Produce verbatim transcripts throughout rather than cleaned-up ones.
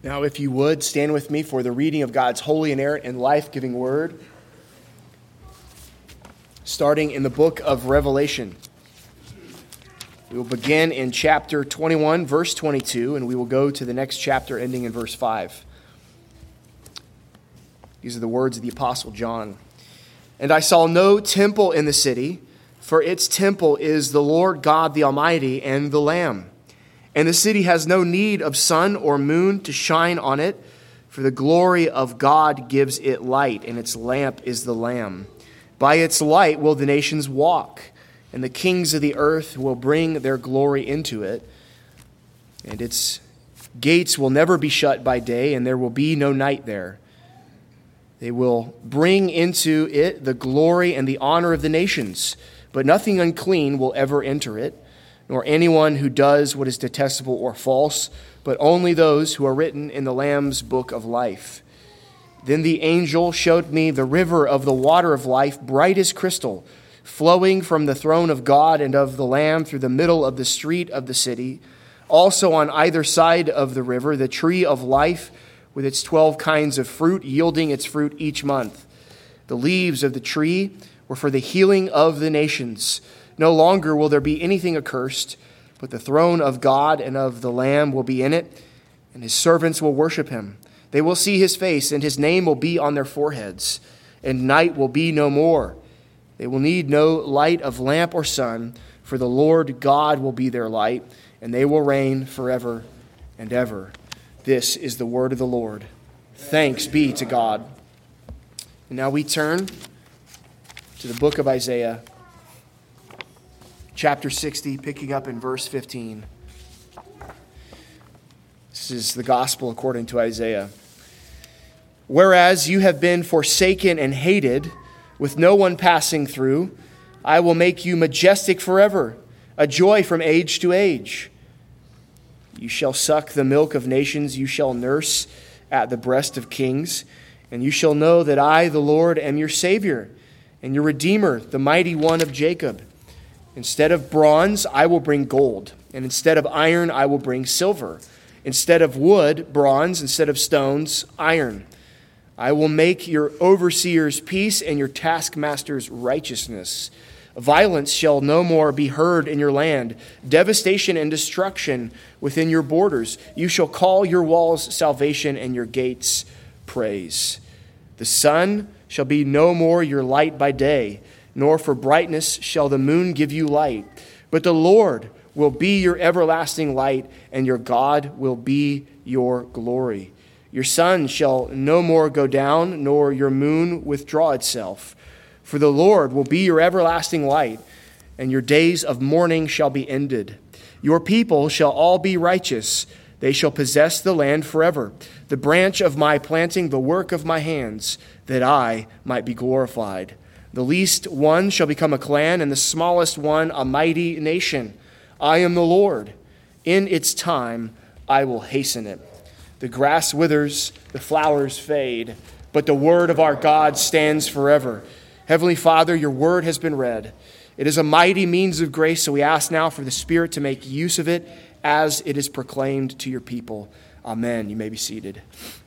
Now, if you would, stand with me for the reading of God's holy, inerrant, and life-giving word, starting in the book of Revelation. We will begin in chapter twenty-one, verse twenty-two, and we will go to the next chapter ending in verse five. These are the words of the Apostle John. "And I saw no temple in the city, for its temple is the Lord God the Almighty and the Lamb. And the city has no need of sun or moon to shine on it, for the glory of God gives it light, and its lamp is the Lamb. By its light will the nations walk, and the kings of the earth will bring their glory into it. And its gates will never be shut by day, and there will be no night there. They will bring into it the glory and the honor of the nations, but nothing unclean will ever enter it, nor anyone who does what is detestable or false, but only those who are written in the Lamb's book of life. Then the angel showed me the river of the water of life, bright as crystal, flowing from the throne of God and of the Lamb through the middle of the street of the city. Also on either side of the river, the tree of life with its twelve kinds of fruit, yielding its fruit each month. The leaves of the tree were for the healing of the nations. No longer will there be anything accursed, but the throne of God and of the Lamb will be in it, and his servants will worship him. They will see his face, and his name will be on their foreheads, and night will be no more. They will need no light of lamp or sun, for the Lord God will be their light, and they will reign forever and ever." This is the word of the Lord. Thanks be to God. And now we turn to the book of Isaiah, chapter sixty, picking up in verse fifteen. This is the gospel according to Isaiah. "Whereas you have been forsaken and hated, with no one passing through, I will make you majestic forever, a joy from age to age. You shall suck the milk of nations, you shall nurse at the breast of kings, and you shall know that I, the Lord, am your Savior, and your Redeemer, the mighty one of Jacob. Instead of bronze, I will bring gold, and instead of iron, I will bring silver. Instead of wood, bronze, instead of stones, iron. I will make your overseers peace and your taskmasters righteousness. Violence shall no more be heard in your land, devastation and destruction within your borders. You shall call your walls salvation and your gates praise. The sun shall be no more your light by day, nor for brightness shall the moon give you light. But the Lord will be your everlasting light, and your God will be your glory. Your sun shall no more go down, nor your moon withdraw itself. For the Lord will be your everlasting light, and your days of mourning shall be ended. Your people shall all be righteous. They shall possess the land forever, the branch of my planting, the work of my hands, that I might be glorified. The least one shall become a clan, and the smallest one a mighty nation. I am the Lord. In its time I will hasten it. The grass withers, the flowers fade, but the word of our God stands forever. Heavenly Father, your word has been read. It is a mighty means of grace, so we ask now for the Spirit to make use of it as it is proclaimed to your people. Amen. You may be seated.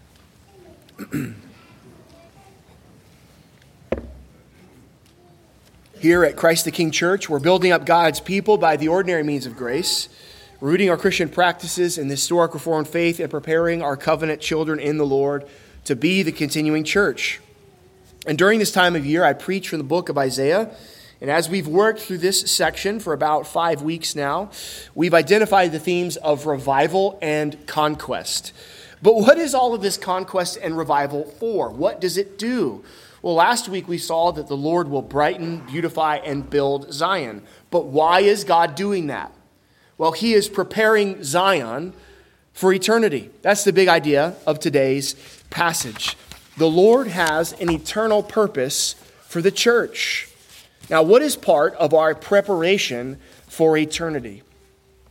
Here at Christ the King Church, we're building up God's people by the ordinary means of grace, rooting our Christian practices in the historic Reformed faith, and preparing our covenant children in the Lord to be the continuing church. And during this time of year, I preach from the book of Isaiah. And as we've worked through this section for about five weeks now, we've identified the themes of revival and conquest. But what is all of this conquest and revival for? What does it do? Well, last week we saw that the Lord will brighten, beautify, and build Zion. But why is God doing that? Well, he is preparing Zion for eternity. That's the big idea of today's passage. The Lord has an eternal purpose for the church. Now, what is part of our preparation for eternity?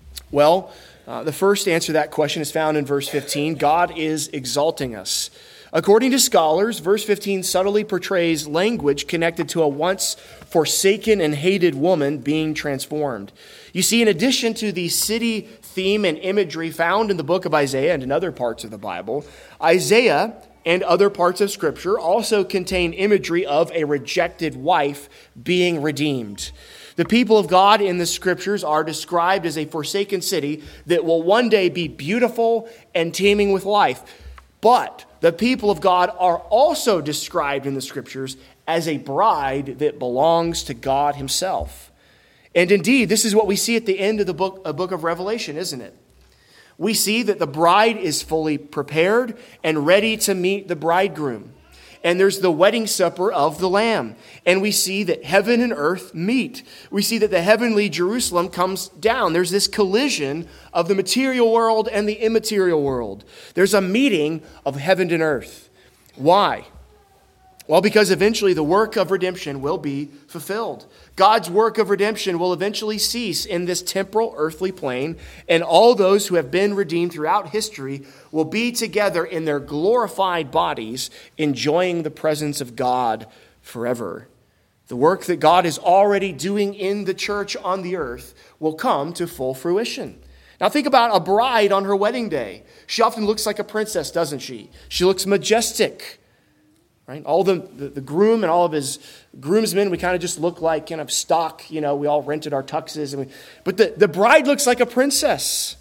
Well, uh, the first answer to that question is found in verse fifteen. God is exalting us. According to scholars, verse fifteen subtly portrays language connected to a once forsaken and hated woman being transformed. You see, in addition to the city theme and imagery found in the book of Isaiah and in other parts of the Bible, Isaiah and other parts of Scripture also contain imagery of a rejected wife being redeemed. The people of God in the Scriptures are described as a forsaken city that will one day be beautiful and teeming with life. But the people of God are also described in the Scriptures as a bride that belongs to God himself. And indeed, this is what we see at the end of the book, uh, book of Revelation, isn't it? We see that the bride is fully prepared and ready to meet the bridegroom. And there's the wedding supper of the Lamb. And we see that heaven and earth meet. We see that the heavenly Jerusalem comes down. There's this collision of the material world and the immaterial world. There's a meeting of heaven and earth. Why? Well, because eventually the work of redemption will be fulfilled. God's work of redemption will eventually cease in this temporal earthly plane, and all those who have been redeemed throughout history will be together in their glorified bodies, enjoying the presence of God forever. The work that God is already doing in the church on the earth will come to full fruition. Now think about a bride on her wedding day. She often looks like a princess, doesn't she? She looks majestic. Right? All the, the, the groom and all of his groomsmen, we kind of just look like kind of stock, you know, we all rented our tuxes. And we, but the, the bride looks like a princess.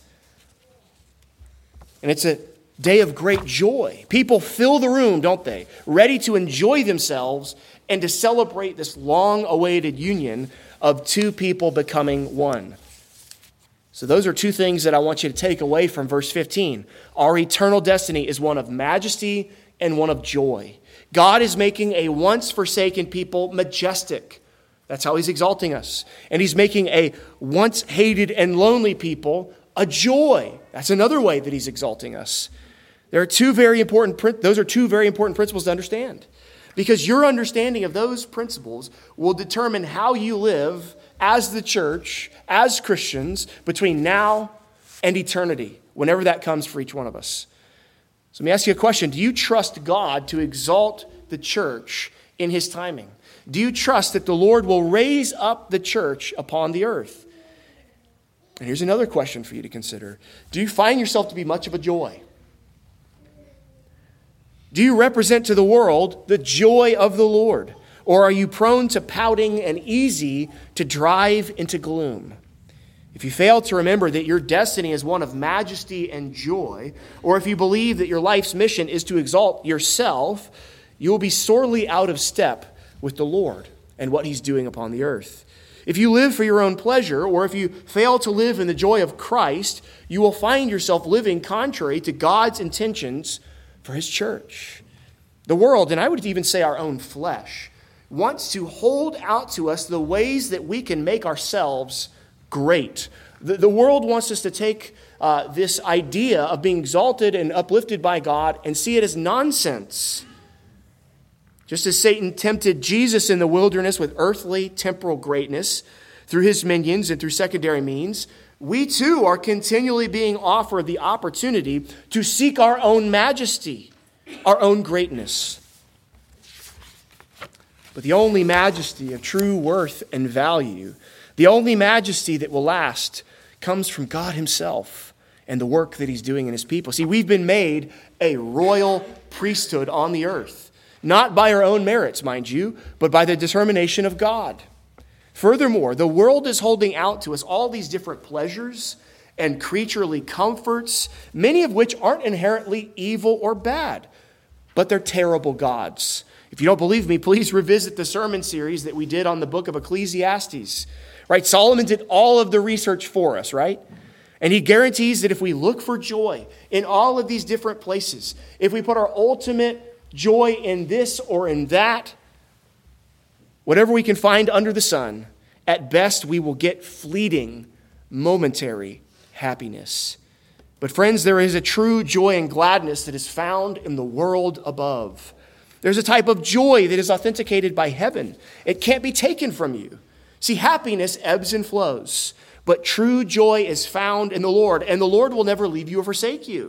And it's a day of great joy. People fill the room, don't they? Ready to enjoy themselves and to celebrate this long-awaited union of two people becoming one. So those are two things that I want you to take away from verse fifteen. Our eternal destiny is one of majesty and one of joy. God is making a once forsaken people majestic. That's how he's exalting us. And he's making a once hated and lonely people a joy. That's another way that he's exalting us. There are two very important, those are two very important principles to understand. Because your understanding of those principles will determine how you live as the church, as Christians, between now and eternity, whenever that comes for each one of us. So let me ask you a question. Do you trust God to exalt the church in his timing? Do you trust that the Lord will raise up the church upon the earth? And here's another question for you to consider. Do you find yourself to be much of a joy? Do you represent to the world the joy of the Lord? Or are you prone to pouting and easy to drive into gloom? If you fail to remember that your destiny is one of majesty and joy, or if you believe that your life's mission is to exalt yourself, you will be sorely out of step with the Lord and what he's doing upon the earth. If you live for your own pleasure, or if you fail to live in the joy of Christ, you will find yourself living contrary to God's intentions for his church. The world, and I would even say our own flesh, wants to hold out to us the ways that we can make ourselves great. The, the world wants us to take uh, this idea of being exalted and uplifted by God and see it as nonsense. Just as Satan tempted Jesus in the wilderness with earthly, temporal greatness through his minions and through secondary means, we too are continually being offered the opportunity to seek our own majesty, our own greatness. But the only majesty of true worth and value, the only majesty that will last, comes from God himself and the work that he's doing in his people. See, we've been made a royal priesthood on the earth, not by our own merits, mind you, but by the determination of God. Furthermore, the world is holding out to us all these different pleasures and creaturely comforts, many of which aren't inherently evil or bad, but they're terrible gods. If you don't believe me, please revisit the sermon series that we did on the book of Ecclesiastes. Right? Solomon did all of the research for us, right? And he guarantees that if we look for joy in all of these different places, if we put our ultimate joy in this or in that, whatever we can find under the sun, at best we will get fleeting, momentary happiness. But friends, there is a true joy and gladness that is found in the world above. There's a type of joy that is authenticated by heaven. It can't be taken from you. See, happiness ebbs and flows, but true joy is found in the Lord, and the Lord will never leave you or forsake you.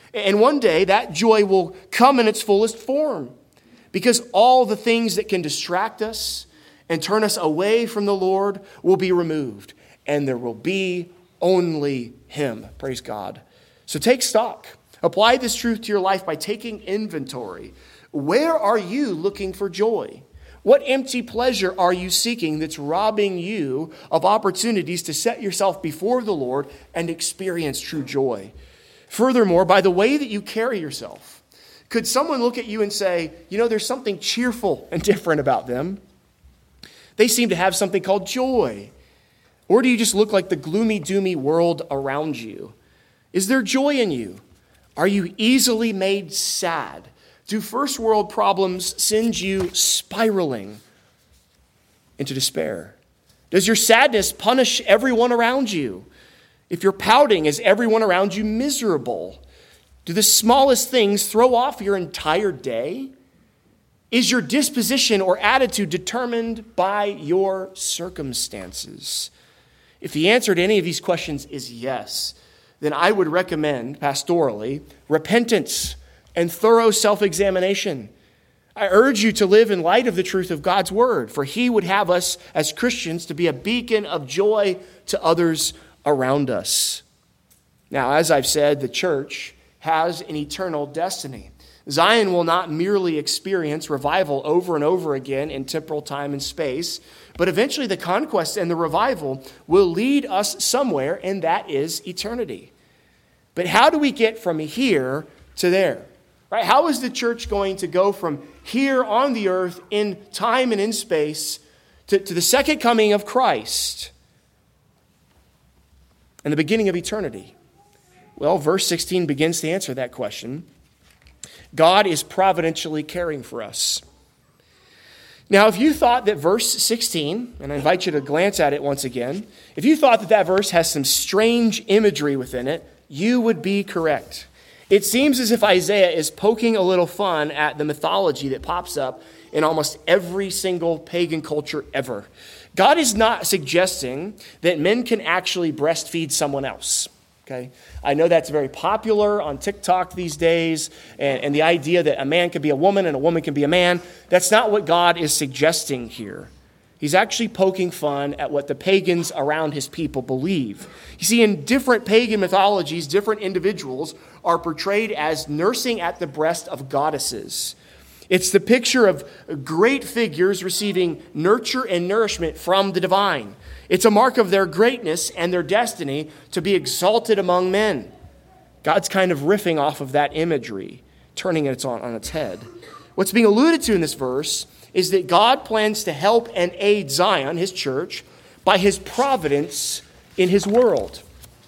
And one day that joy will come in its fullest form, because all the things that can distract us and turn us away from the Lord will be removed, and there will be only Him. Praise God. So take stock. Apply this truth to your life by taking inventory. Where are you looking for joy? What empty pleasure are you seeking that's robbing you of opportunities to set yourself before the Lord and experience true joy? Furthermore, by the way that you carry yourself, could someone look at you and say, you know, there's something cheerful and different about them? They seem to have something called joy. Or do you just look like the gloomy, doomy world around you? Is there joy in you? Are you easily made sad? Do first world problems send you spiraling into despair? Does your sadness punish everyone around you? If you're pouting, is everyone around you miserable? Do the smallest things throw off your entire day? Is your disposition or attitude determined by your circumstances? If the answer to any of these questions is yes, then I would recommend, pastorally, repentance and thorough self-examination. I urge you to live in light of the truth of God's word, for He would have us as Christians to be a beacon of joy to others around us. Now, as I've said, the church has an eternal destiny. Zion will not merely experience revival over and over again in temporal time and space, but eventually the conquest and the revival will lead us somewhere, and that is eternity. But how do we get from here to there? Right? How is the church going to go from here on the earth in time and in space to, to the second coming of Christ and the beginning of eternity? Well, verse sixteen begins to answer that question. God is providentially caring for us. Now, if you thought that verse sixteen, and I invite you to glance at it once again, if you thought that that verse has some strange imagery within it, you would be correct. It seems as if Isaiah is poking a little fun at the mythology that pops up in almost every single pagan culture ever. God is not suggesting that men can actually breastfeed someone else. Okay? I know that's very popular on TikTok these days, and, and the idea that a man can be a woman and a woman can be a man. That's not what God is suggesting here. He's actually poking fun at what the pagans around his people believe. You see, in different pagan mythologies, different individuals are portrayed as nursing at the breast of goddesses. It's the picture of great figures receiving nurture and nourishment from the divine. It's a mark of their greatness and their destiny to be exalted among men. God's kind of riffing off of that imagery, turning it on, on its head. What's being alluded to in this verse is that God plans to help and aid Zion, his church, by his providence in his world.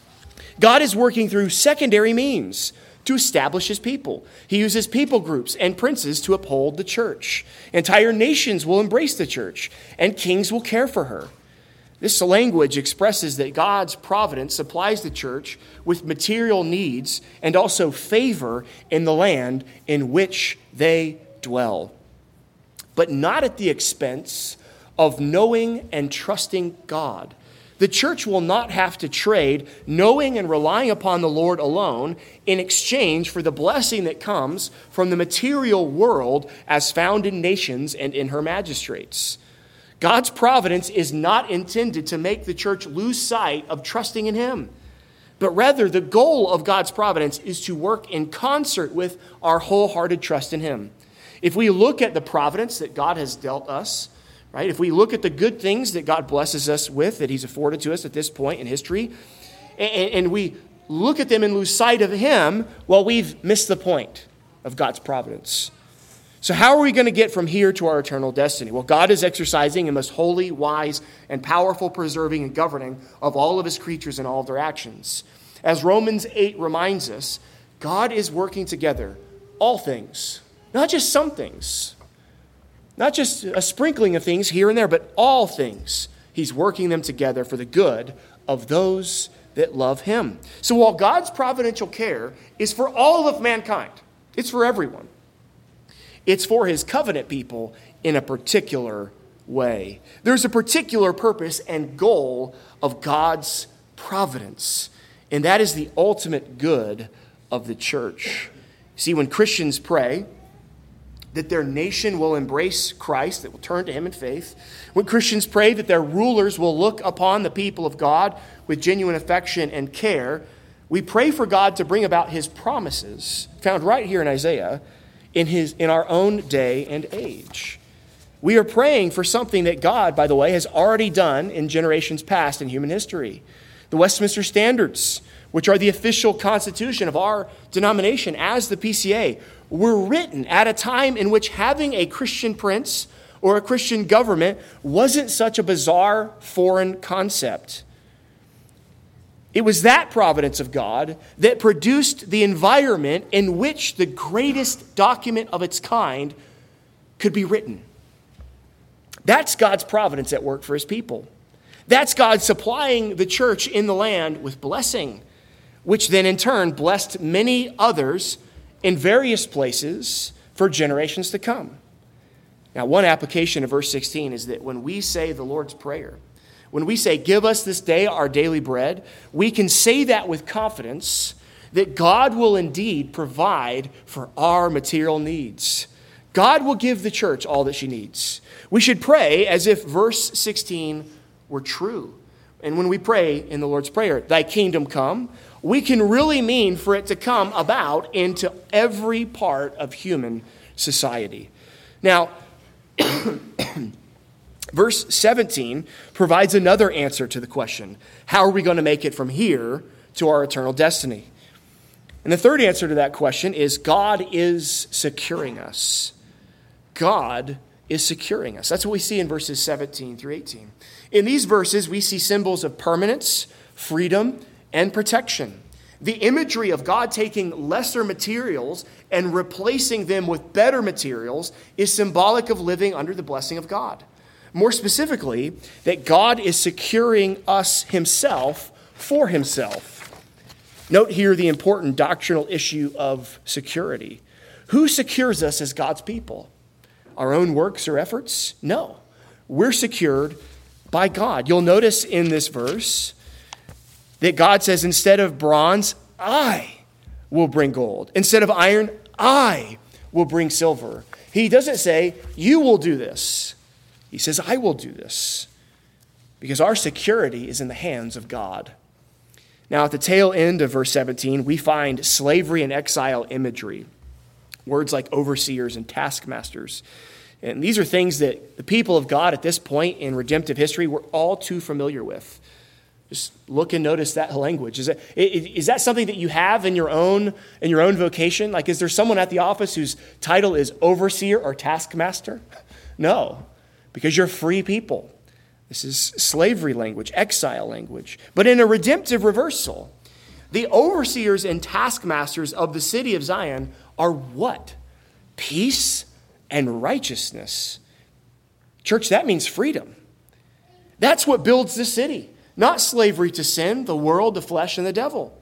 God is working through secondary means to establish his people. He uses people groups and princes to uphold the church. Entire nations will embrace the church, and kings will care for her. This language expresses that God's providence supplies the church with material needs and also favor in the land in which they dwell, but not at the expense of knowing and trusting God. The church will not have to trade knowing and relying upon the Lord alone in exchange for the blessing that comes from the material world as found in nations and in her magistrates. God's providence is not intended to make the church lose sight of trusting in him, but rather the goal of God's providence is to work in concert with our wholehearted trust in him. If we look at the providence that God has dealt us, right? If we look at the good things that God blesses us with, that he's afforded to us at this point in history, and, and we look at them and lose sight of him, well, we've missed the point of God's providence. So how are we going to get from here to our eternal destiny? Well, God is exercising a most holy, wise, and powerful preserving and governing of all of his creatures and all of their actions. As Romans eight reminds us, God is working together all things, not just some things, not just a sprinkling of things here and there, but all things. He's working them together for the good of those that love him. So while God's providential care is for all of mankind, it's for everyone. It's for his covenant people in a particular way. There's a particular purpose and goal of God's providence, and that is the ultimate good of the church. See, when Christians pray that their nation will embrace Christ, that will turn to him in faith, when Christians pray that their rulers will look upon the people of God with genuine affection and care, we pray for God to bring about his promises, found right here in Isaiah, in his in our own day and age. We are praying for something that God, by the way, has already done in generations past in human history. The Westminster Standards, which are the official constitution of our denomination as the P C A, were written at a time in which having a Christian prince or a Christian government wasn't such a bizarre foreign concept. It was that providence of God that produced the environment in which the greatest document of its kind could be written. That's God's providence at work for his people. That's God supplying the church in the land with blessing, which then in turn blessed many others in various places for generations to come. Now, one application of verse sixteen is that when we say the Lord's Prayer, when we say, give us this day our daily bread, we can say that with confidence that God will indeed provide for our material needs. God will give the church all that she needs. We should pray as if verse sixteen were true. And when we pray in the Lord's Prayer, thy kingdom come, we can really mean for it to come about into every part of human society. Now, verse seventeen provides another answer to the question, how are we going to make it from here to our eternal destiny? And the third answer to that question is God is securing us. God is securing us. That's what we see in verses seventeen through eighteen. In these verses, we see symbols of permanence, freedom, and protection. The imagery of God taking lesser materials and replacing them with better materials is symbolic of living under the blessing of God. More specifically, that God is securing us himself for himself. Note here the important doctrinal issue of security. Who secures us as God's people? Our own works or efforts? No. We're secured by God. You'll notice in this verse that God says, instead of bronze, I will bring gold. Instead of iron, I will bring silver. He doesn't say, you will do this. He says, I will do this. Because our security is in the hands of God. Now, at the tail end of verse seventeen, we find slavery and exile imagery. Words like overseers and taskmasters. And these are things that the people of God at this point in redemptive history were all too familiar with. Just look and notice that language. Is, it, is that something that you have in your own in your own vocation? Like, is there someone at the office whose title is overseer or taskmaster? No, because you're free people. This is slavery language, exile language. But in a redemptive reversal, the overseers and taskmasters of the city of Zion are what? Peace and righteousness. Church, that means freedom. That's what builds the city. Not slavery to sin, the world, the flesh, and the devil.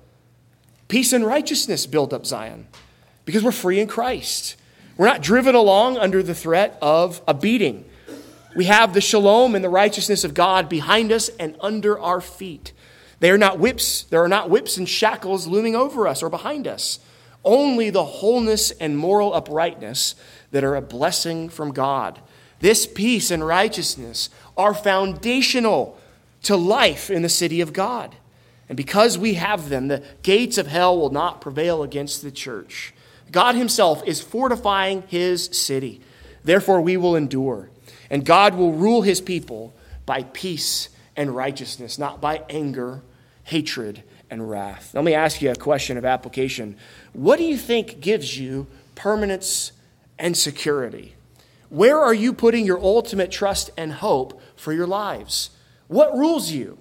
Peace and righteousness build up Zion because we're free in Christ. We're not driven along under the threat of a beating. We have the shalom and the righteousness of God behind us and under our feet. They are not whips. There are not whips and shackles looming over us or behind us. Only the wholeness and moral uprightness that are a blessing from God. This peace and righteousness are foundational to life in the city of God. And because we have them, the gates of hell will not prevail against the church. God himself is fortifying his city. Therefore, we will endure. And God will rule his people by peace and righteousness, not by anger, hatred, and wrath. Let me ask you a question of application. What do you think gives you permanence and security? Where are you putting your ultimate trust and hope for your lives? What rules you?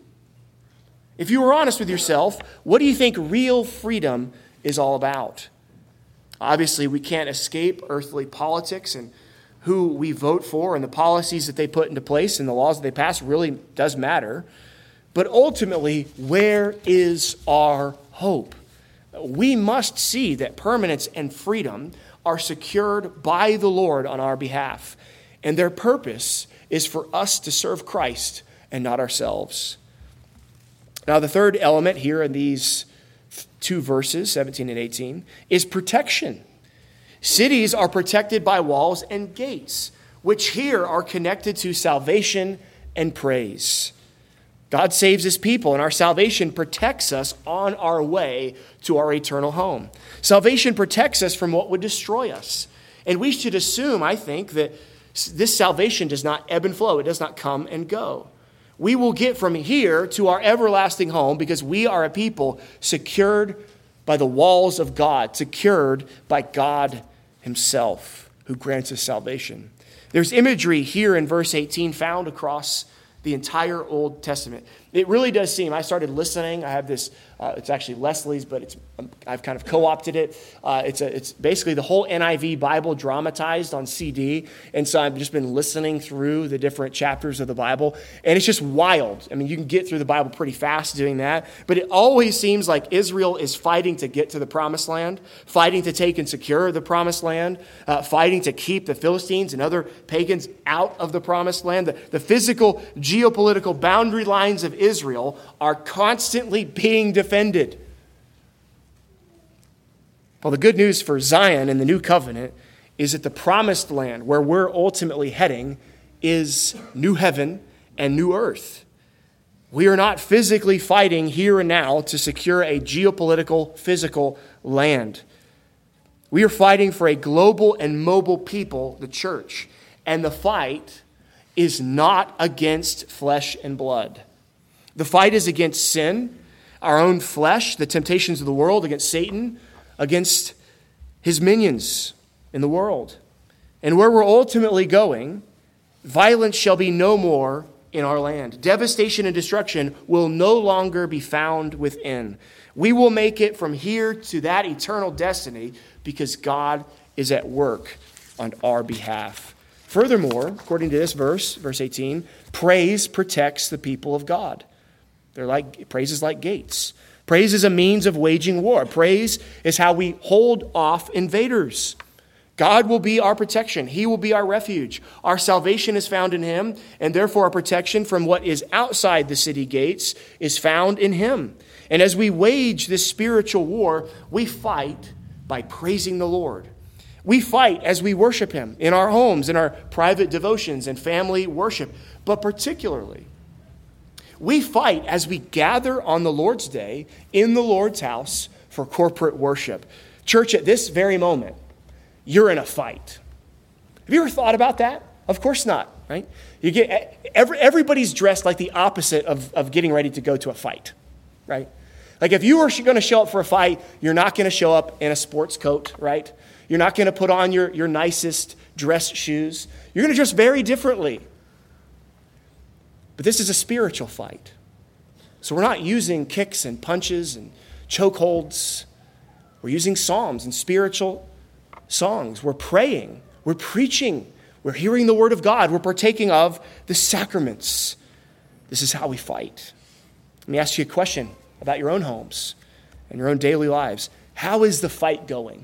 If you were honest with yourself, what do you think real freedom is all about? Obviously, we can't escape earthly politics, and who we vote for and the policies that they put into place and the laws that they pass really does matter. But ultimately, where is our hope? We must see that permanence and freedom are secured by the Lord on our behalf. And their purpose is for us to serve Christ and not ourselves. Now, the third element here in these two verses, seventeen and eighteen, is protection. Cities are protected by walls and gates, which here are connected to salvation and praise. God saves his people, and our salvation protects us on our way to our eternal home. Salvation protects us from what would destroy us. And we should assume, I think, that this salvation does not ebb and flow. It does not come and go. We will get from here to our everlasting home because we are a people secured by the walls of God, secured by God himself, who grants us salvation. There's imagery here in verse eighteen found across the entire Old Testament. It really does seem, I started listening. I have this, uh, it's actually Leslie's, but it's um, I've kind of co-opted it. Uh, it's a, it's basically the whole N I V Bible dramatized on C D. And so I've just been listening through the different chapters of the Bible. And it's just wild. I mean, you can get through the Bible pretty fast doing that. But it always seems like Israel is fighting to get to the promised land, fighting to take and secure the promised land, uh, fighting to keep the Philistines and other pagans out of the promised land. The, the physical, geopolitical boundary lines of Israel are constantly being defended. Well, the good news for Zion and the new covenant is that the promised land where we're ultimately heading is new heaven and new earth. We are not physically fighting here and now to secure a geopolitical, physical land. We are fighting for a global and mobile people, the church. And the fight is not against flesh and blood. The fight is against sin, our own flesh, the temptations of the world, against Satan, against his minions in the world. And where we're ultimately going, violence shall be no more in our land. Devastation and destruction will no longer be found within. We will make it from here to that eternal destiny because God is at work on our behalf. Furthermore, according to this verse, verse eighteen, praise protects the people of God. They're like, praise is like gates. Praise is a means of waging war. Praise is how we hold off invaders. God will be our protection. He will be our refuge. Our salvation is found in him, and therefore our protection from what is outside the city gates is found in him. And as we wage this spiritual war, we fight by praising the Lord. We fight as we worship him in our homes, in our private devotions and family worship, but particularly we fight as we gather on the Lord's day in the Lord's house for corporate worship. Church, at this very moment, you're in a fight. Have you ever thought about that? Of course not, right? You get every, everybody's dressed like the opposite of, of getting ready to go to a fight, right? Like if you were going to show up for a fight, you're not going to show up in a sports coat, right? You're not going to put on your, your nicest dress shoes. You're going to dress very differently. But this is a spiritual fight. So we're not using kicks and punches and chokeholds. We're using psalms and spiritual songs. We're praying. We're preaching. We're hearing the word of God. We're partaking of the sacraments. This is how we fight. Let me ask you a question about your own homes and your own daily lives. How is the fight going?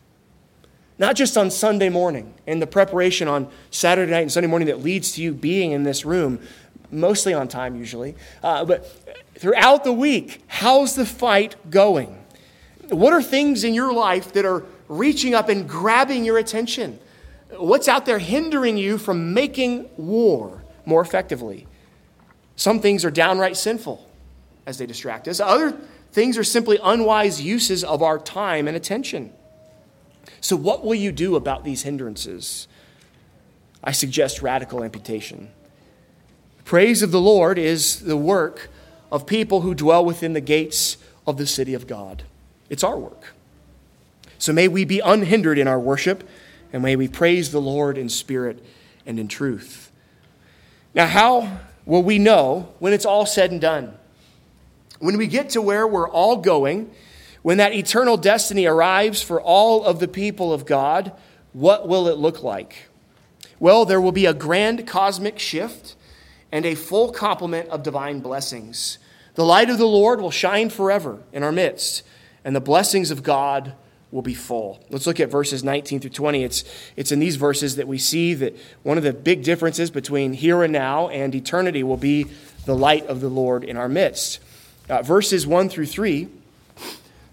Not just on Sunday morning and the preparation on Saturday night and Sunday morning that leads to you being in this room, mostly on time usually, uh, but throughout the week, how's the fight going? What are things in your life that are reaching up and grabbing your attention? What's out there hindering you from making war more effectively? Some things are downright sinful as they distract us. Other things are simply unwise uses of our time and attention. So what will you do about these hindrances? I suggest radical amputation. Praise of the Lord is the work of people who dwell within the gates of the city of God. It's our work. So may we be unhindered in our worship, and may we praise the Lord in spirit and in truth. Now, how will we know when it's all said and done? When we get to where we're all going, when that eternal destiny arrives for all of the people of God, what will it look like? Well, there will be a grand cosmic shift and a full complement of divine blessings. The light of the Lord will shine forever in our midst, and the blessings of God will be full. Let's look at verses nineteen through twenty. It's, it's in these verses that we see that one of the big differences between here and now and eternity will be the light of the Lord in our midst. Uh, verses one through three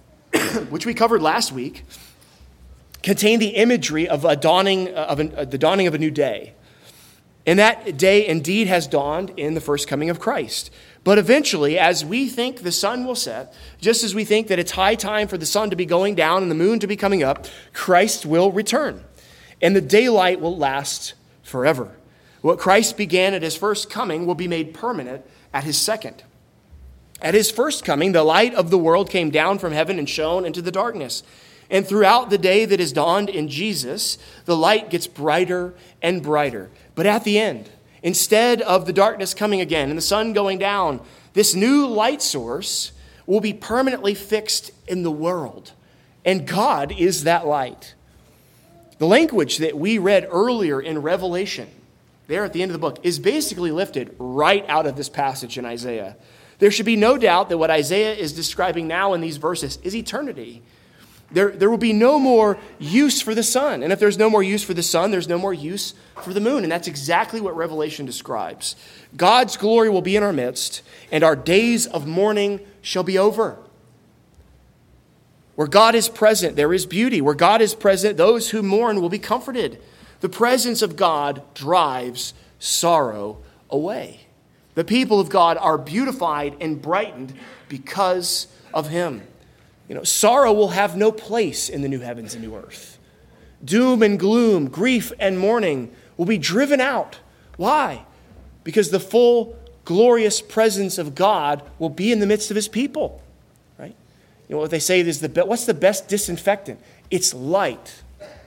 which we covered last week, contain the imagery of a dawning of an, uh, the dawning of a new day. And that day indeed has dawned in the first coming of Christ. But eventually, as we think the sun will set, just as we think that it's high time for the sun to be going down and the moon to be coming up, Christ will return. And the daylight will last forever. What Christ began at his first coming will be made permanent at his second. At his first coming, the light of the world came down from heaven and shone into the darkness. And throughout the day that is dawned in Jesus, the light gets brighter and brighter. But at the end, instead of the darkness coming again and the sun going down, this new light source will be permanently fixed in the world. And God is that light. The language that we read earlier in Revelation, there at the end of the book, is basically lifted right out of this passage in Isaiah. There should be no doubt that what Isaiah is describing now in these verses is eternity. There, there will be no more use for the sun. And if there's no more use for the sun, there's no more use for the moon. And that's exactly what Revelation describes. God's glory will be in our midst, and our days of mourning shall be over. Where God is present, there is beauty. Where God is present, those who mourn will be comforted. The presence of God drives sorrow away. The people of God are beautified and brightened because of him. You know, sorrow will have no place in the new heavens and new earth. Doom and gloom, grief and mourning will be driven out. Why? Because the full, glorious presence of God will be in the midst of his people. Right? You know what they say is the be- what's the best disinfectant? It's light.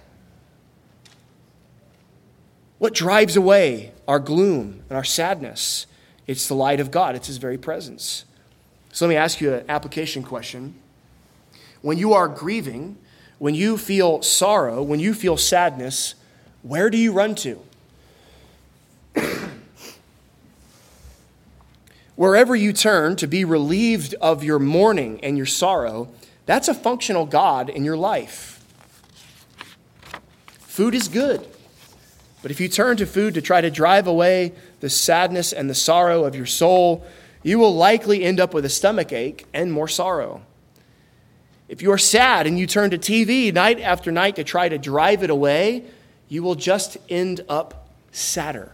What drives away our gloom and our sadness? It's the light of God. It's his very presence. So let me ask you an application question. When you are grieving, when you feel sorrow, when you feel sadness, where do you run to? Wherever you turn to be relieved of your mourning and your sorrow, that's a functional God in your life. Food is good. But if you turn to food to try to drive away the sadness and the sorrow of your soul, you will likely end up with a stomach ache and more sorrow. If you are sad and you turn to T V night after night to try to drive it away, you will just end up sadder.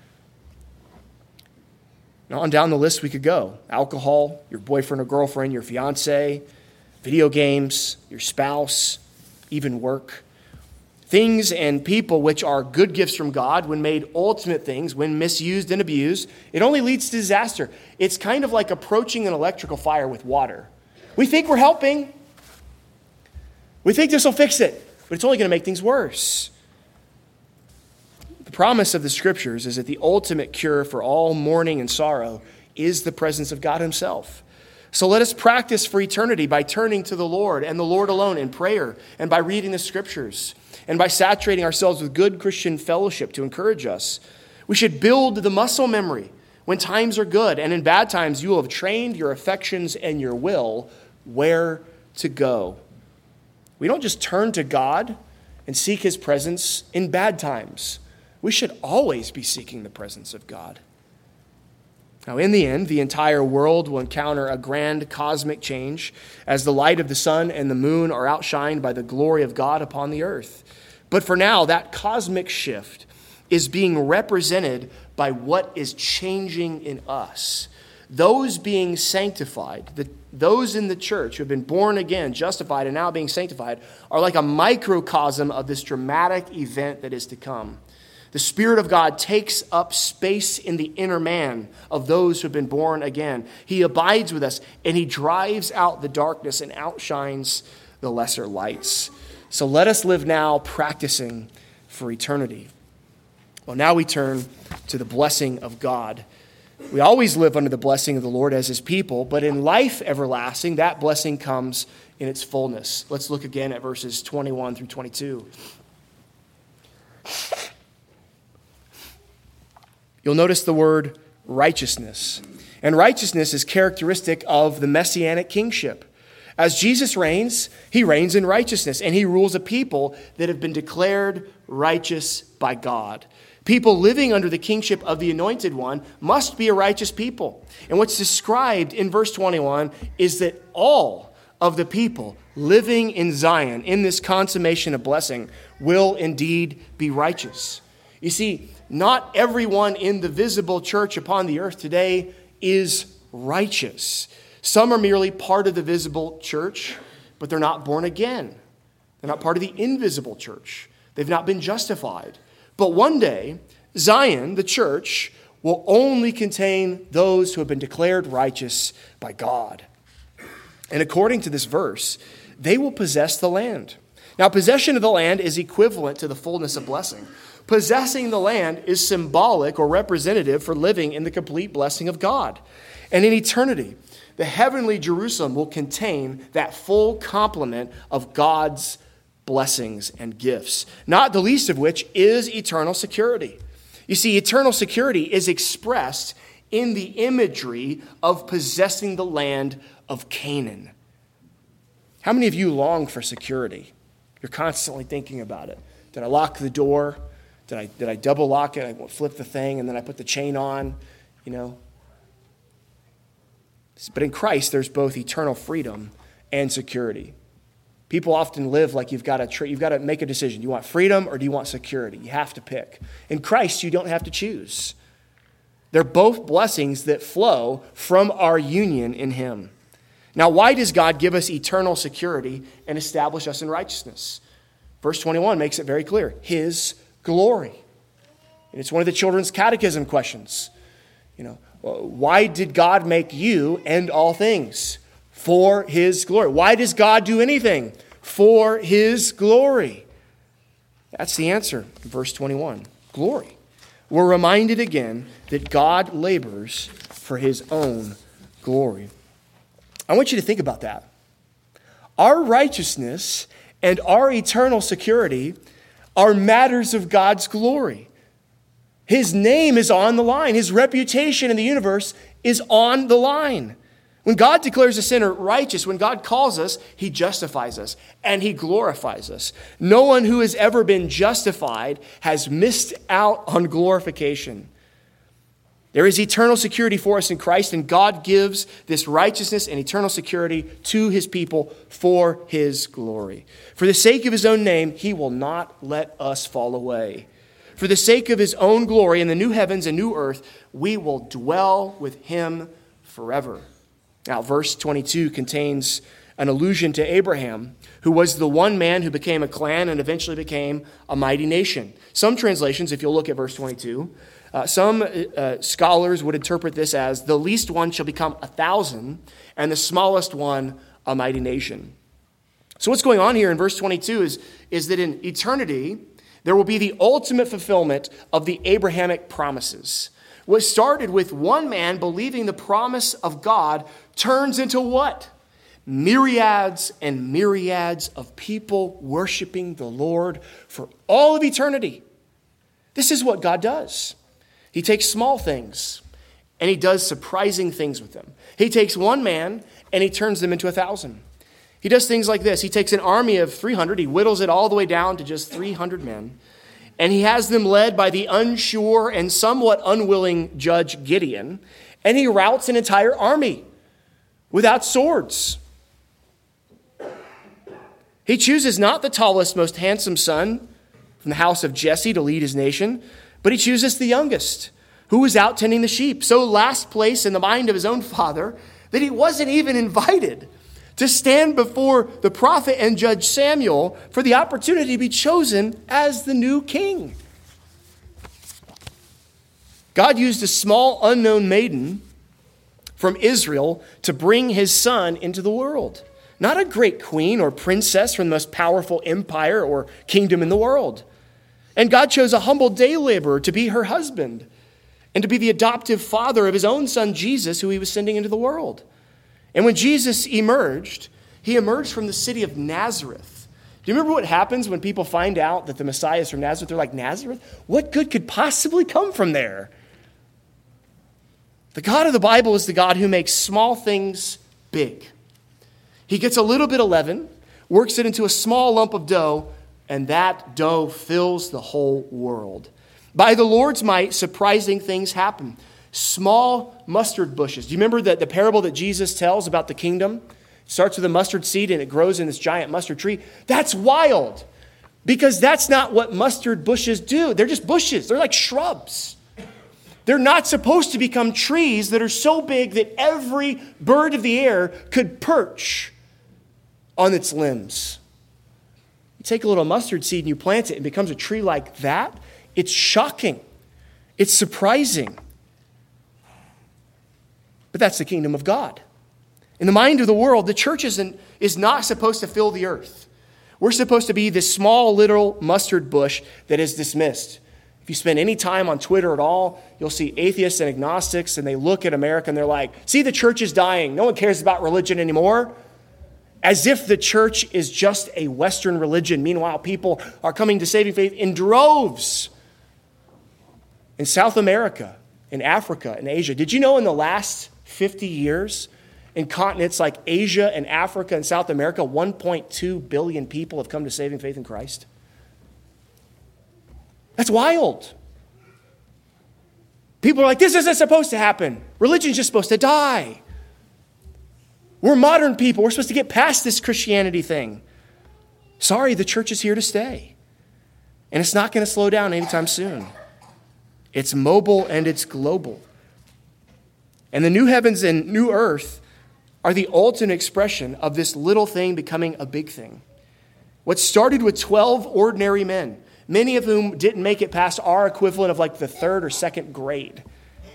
And on down the list we could go. Alcohol, your boyfriend or girlfriend, your fiance, video games, your spouse, even work. Things and people which are good gifts from God, when made ultimate things, when misused and abused, it only leads to disaster. It's kind of like approaching an electrical fire with water. We think we're helping. We think this will fix it, but it's only going to make things worse. The promise of the Scriptures is that the ultimate cure for all mourning and sorrow is the presence of God himself. So let us practice for eternity by turning to the Lord and the Lord alone in prayer, and by reading the Scriptures, and by saturating ourselves with good Christian fellowship to encourage us. We should build the muscle memory when times are good, and in bad times you will have trained your affections and your will where to go. We don't just turn to God and seek his presence in bad times. We should always be seeking the presence of God. Now, in the end, the entire world will encounter a grand cosmic change as the light of the sun and the moon are outshined by the glory of God upon the earth. But for now, that cosmic shift is being represented by what is changing in us. Those being sanctified, the, those in the church who have been born again, justified, and now being sanctified, are like a microcosm of this dramatic event that is to come. The Spirit of God takes up space in the inner man of those who have been born again. He abides with us, and he drives out the darkness and outshines the lesser lights. So let us live now practicing for eternity. Well, now we turn to the blessing of God. We always live under the blessing of the Lord as his people, but in life everlasting, that blessing comes in its fullness. Let's look again at verses twenty-one through twenty-two. You'll notice the word righteousness. And righteousness is characteristic of the messianic kingship. As Jesus reigns, he reigns in righteousness, and he rules a people that have been declared righteous by God. People living under the kingship of the Anointed One must be a righteous people. And what's described in verse twenty-one is that all of the people living in Zion, in this consummation of blessing, will indeed be righteous. You see, not everyone in the visible church upon the earth today is righteous. Some are merely part of the visible church, but they're not born again. They're not part of the invisible church. They've not been justified. But one day, Zion, the church, will only contain those who have been declared righteous by God. And according to this verse, they will possess the land. Now, possession of the land is equivalent to the fullness of blessing. Possessing the land is symbolic or representative for living in the complete blessing of God. And in eternity, the heavenly Jerusalem will contain that full complement of God's blessings and gifts, not the least of which is eternal security. You see, eternal security is expressed in the imagery of possessing the land of Canaan. How many of you long for security? You're constantly thinking about it. Did I lock the door? Did I, did I double lock it? I flip the thing and then I put the chain on, you know. But in Christ, there's both eternal freedom and security. People often live like you've got to tra- you've got to make a decision. You want freedom or do you want security? You have to pick. In Christ, you don't have to choose. They're both blessings that flow from our union in Him. Now, why does God give us eternal security and establish us in righteousness? Verse twenty-one makes it very clear. His glory. And it's one of the children's catechism questions. You know, why did God make you and all things? For His glory. Why does God do anything? For His glory. That's the answer in verse twenty-one. Glory. We're reminded again that God labors for His own glory. I want you to think about that. Our righteousness and our eternal security are matters of God's glory. His name is on the line. His reputation in the universe is on the line. When God declares a sinner righteous, when God calls us, He justifies us and He glorifies us. No one who has ever been justified has missed out on glorification. There is eternal security for us in Christ, and God gives this righteousness and eternal security to His people for His glory. For the sake of His own name, He will not let us fall away. For the sake of His own glory in the new heavens and new earth, we will dwell with Him forever. Now, verse twenty-two contains an allusion to Abraham, who was the one man who became a clan and eventually became a mighty nation. Some translations, if you'll look at verse twenty-two, uh, some uh, scholars would interpret this as the least one shall become a thousand and the smallest one a mighty nation. So what's going on here in verse twenty-two is, is that in eternity, there will be the ultimate fulfillment of the Abrahamic promises. What started with one man believing the promise of God turns into what? Myriads and myriads of people worshiping the Lord for all of eternity. This is what God does. He takes small things and He does surprising things with them. He takes one man and He turns them into a thousand. He does things like this. He takes an army of three hundred, He whittles it all the way down to just three hundred men. And He has them led by the unsure and somewhat unwilling judge Gideon. And He routs an entire army without swords. He chooses not the tallest, most handsome son from the house of Jesse to lead His nation, but He chooses the youngest, who was out tending the sheep, so last place in the mind of his own father that he wasn't even invited to stand before the prophet and judge Samuel for the opportunity to be chosen as the new king. God used a small unknown maiden from Israel to bring His son into the world. Not a great queen or princess from the most powerful empire or kingdom in the world. And God chose a humble day laborer to be her husband and to be the adoptive father of His own son Jesus, who He was sending into the world. And when Jesus emerged, He emerged from the city of Nazareth. Do you remember what happens when people find out that the Messiah is from Nazareth? They're like, Nazareth? What good could possibly come from there? The God of the Bible is the God who makes small things big. He gets a little bit of leaven, works it into a small lump of dough, and that dough fills the whole world. By the Lord's might, surprising things happen. Small mustard bushes. Do you remember the, the parable that Jesus tells about the kingdom? It starts with a mustard seed and it grows in this giant mustard tree. That's wild, because that's not what mustard bushes do. They're just bushes. They're like shrubs. They're not supposed to become trees that are so big that every bird of the air could perch on its limbs. You take a little mustard seed and you plant it, and it becomes a tree like that. It's shocking. It's surprising. But that's the kingdom of God. In the mind of the world, the church isn't, is not supposed to fill the earth. We're supposed to be this small little mustard bush that is dismissed. If you spend any time on Twitter at all, you'll see atheists and agnostics, and they look at America and they're like, see, the church is dying. No one cares about religion anymore. As if the church is just a Western religion. Meanwhile, people are coming to saving faith in droves. In South America, in Africa, in Asia. Did you know in the last fifty years, in continents like Asia and Africa and South America, one point two billion people have come to saving faith in Christ? That's wild. People are like, this isn't supposed to happen. Religion's just supposed to die. We're modern people. We're supposed to get past this Christianity thing. Sorry, the church is here to stay. And it's not going to slow down anytime soon. It's mobile and it's global. And the new heavens and new earth are the ultimate expression of this little thing becoming a big thing. What started with twelve ordinary men, many of whom didn't make it past our equivalent of like the third or second grade,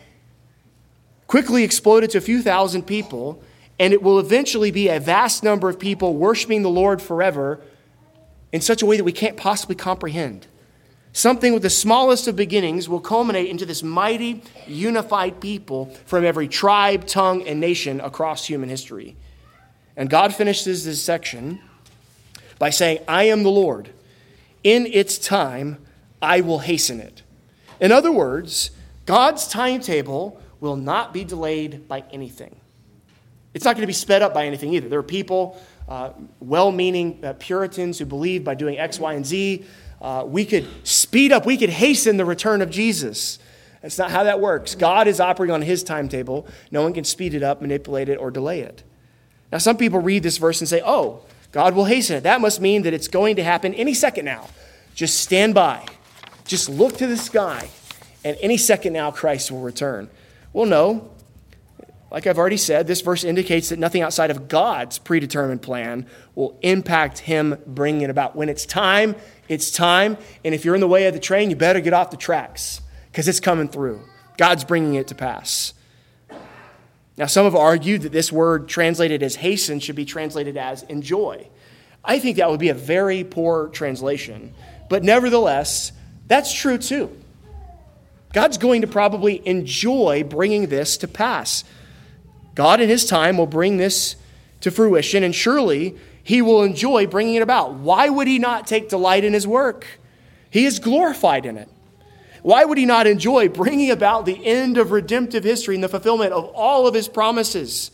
quickly exploded to a few thousand people, and it will eventually be a vast number of people worshiping the Lord forever in such a way that we can't possibly comprehend. Something with the smallest of beginnings will culminate into this mighty, unified people from every tribe, tongue, and nation across human history. And God finishes this section by saying, I am the Lord. In its time, I will hasten it. In other words, God's timetable will not be delayed by anything. It's not going to be sped up by anything either. There are people, uh, well-meaning uh, Puritans who believe by doing X, Y, and Z, uh, we could speed up, we could hasten the return of Jesus. That's not how that works. God is operating on his timetable. No one can speed it up, manipulate it, or delay it. Now, some people read this verse and say, oh, God will hasten it. That must mean that it's going to happen any second now. Just stand by. Just look to the sky, and any second now Christ will return. Well, no. Like I've already said, this verse indicates that nothing outside of God's predetermined plan will impact him bringing it about. When it's time, it's time. And if you're in the way of the train, you better get off the tracks because it's coming through. God's bringing it to pass. Now, some have argued that this word translated as hasten should be translated as enjoy. I think that would be a very poor translation. But nevertheless, that's true too. God's going to probably enjoy bringing this to pass. God in his time will bring this to fruition, and surely he will enjoy bringing it about. Why would he not take delight in his work? He is glorified in it. Why would he not enjoy bringing about the end of redemptive history and the fulfillment of all of his promises?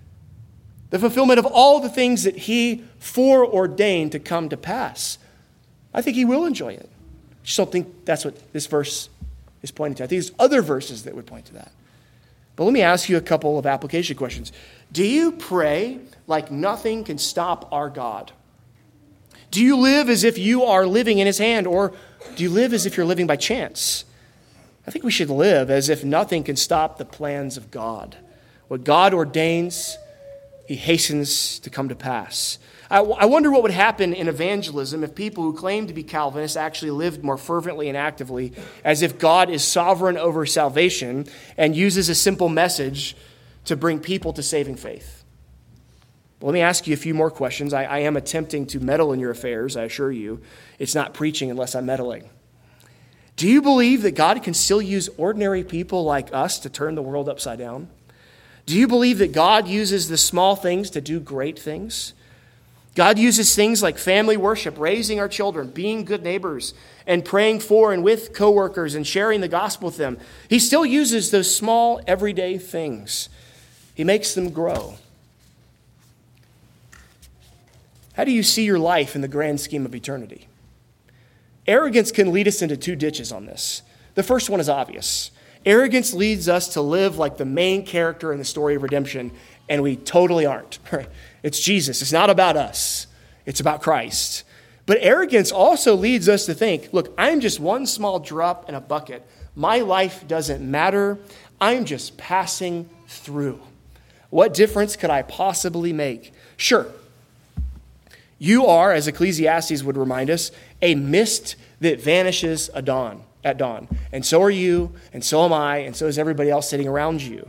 The fulfillment of all the things that he foreordained to come to pass. I think he will enjoy it. I just don't think that's what this verse is pointing to. I think there's other verses that would point to that. But let me ask you a couple of application questions. Do you pray like nothing can stop our God? Do you live as if you are living in his hand, or do you live as if you're living by chance? I think we should live as if nothing can stop the plans of God. What God ordains, he hastens to come to pass. I, I wonder what would happen in evangelism if people who claim to be Calvinists actually lived more fervently and actively as if God is sovereign over salvation and uses a simple message to bring people to saving faith. Well, let me ask you a few more questions. I, I am attempting to meddle in your affairs, I assure you. It's not preaching unless I'm meddling. Do you believe that God can still use ordinary people like us to turn the world upside down? Do you believe that God uses the small things to do great things? God uses things like family worship, raising our children, being good neighbors, and praying for and with coworkers and sharing the gospel with them. He still uses those small, everyday things. He makes them grow. How do you see your life in the grand scheme of eternity? Arrogance can lead us into two ditches on this. The first one is obvious. Arrogance leads us to live like the main character in the story of redemption, and we totally aren't. It's Jesus. It's not about us. It's about Christ. But arrogance also leads us to think, look, I'm just one small drop in a bucket. My life doesn't matter. I'm just passing through. What difference could I possibly make? Sure, you are, as Ecclesiastes would remind us, a mist that vanishes at dawn, at dawn. And so are you, and so am I, and so is everybody else sitting around you.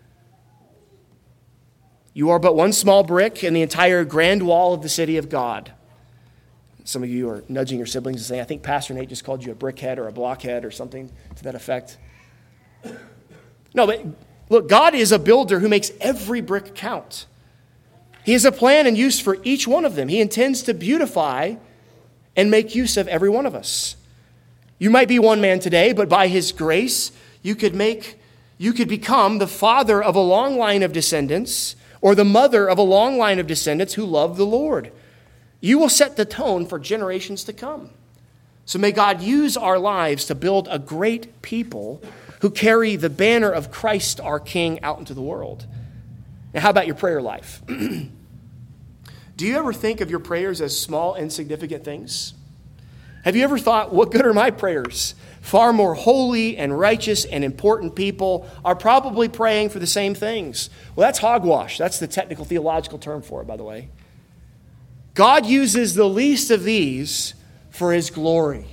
You are but one small brick in the entire grand wall of the city of God. Some of you are nudging your siblings and saying, I think Pastor Nate just called you a brickhead or a blockhead or something to that effect. No, but look, God is a builder who makes every brick count. He has a plan and use for each one of them. He intends to beautify and make use of every one of us. You might be one man today, but by his grace, you could make, you could become the father of a long line of descendants or the mother of a long line of descendants who love the Lord. You will set the tone for generations to come. So may God use our lives to build a great people who carry the banner of Christ our King out into the world. Now, how about your prayer life? Do you ever think of your prayers as small, insignificant things? Have you ever thought, what good are my prayers? Far more holy and righteous and important people are probably praying for the same things. Well, that's hogwash. That's the technical theological term for it, by the way. God uses the least of these for his glory.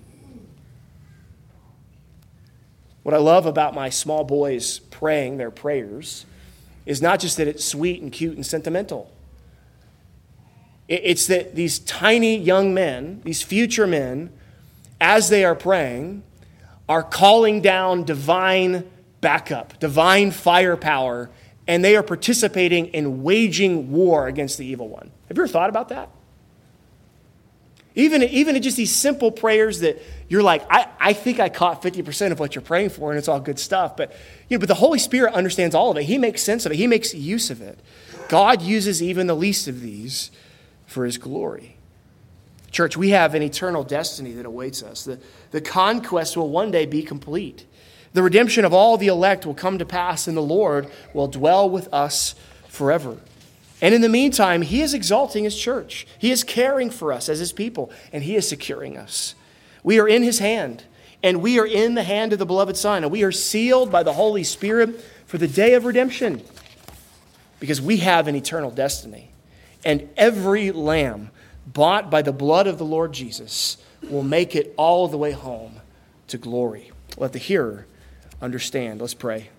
What I love about my small boys praying their prayers is not just that it's sweet and cute and sentimental. It's that these tiny young men, these future men, as they are praying, are calling down divine backup, divine firepower, and they are participating in waging war against the evil one. Have you ever thought about that? Even, even in just these simple prayers that you're like, I, I think I caught fifty percent of what you're praying for, and it's all good stuff. But, you know, but the Holy Spirit understands all of it. He makes sense of it. He makes use of it. God uses even the least of these for his glory. Church, we have an eternal destiny that awaits us. The, the conquest will one day be complete. The redemption of all the elect will come to pass, and the Lord will dwell with us forever. And in the meantime, he is exalting his church. He is caring for us as his people, and he is securing us. We are in his hand, and we are in the hand of the beloved Son, and we are sealed by the Holy Spirit for the day of redemption because we have an eternal destiny. And every lamb bought by the blood of the Lord Jesus will make it all the way home to glory. Let the hearer understand. Let's pray.